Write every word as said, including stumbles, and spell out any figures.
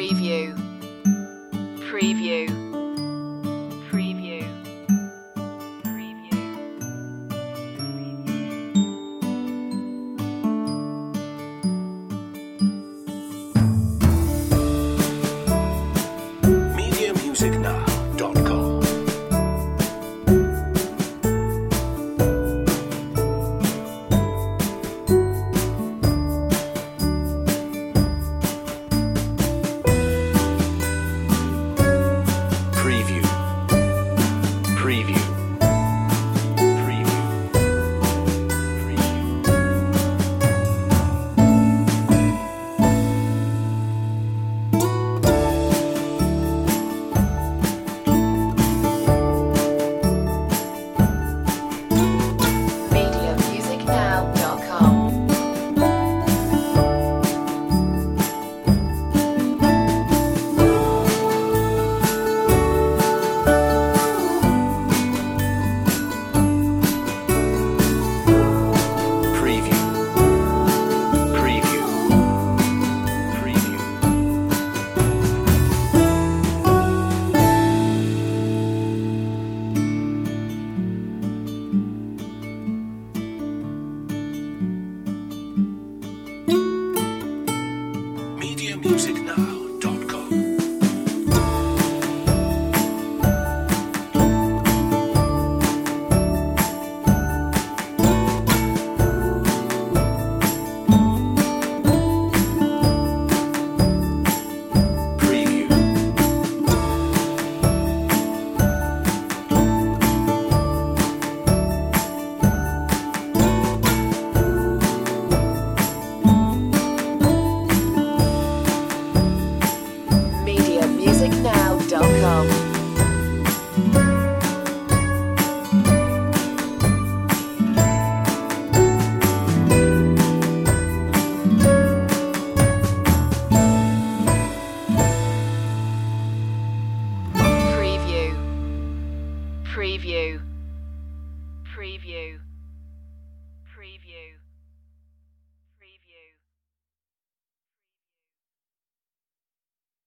Preview. Preview. Preview. Preview. media music now dot com. Preview. Preview. Preview. Preview. media music now dot com. Preview. Preview. Preview. media music now dot com. Preview. media music now dot com. Preview. Preview. Preview. Preview.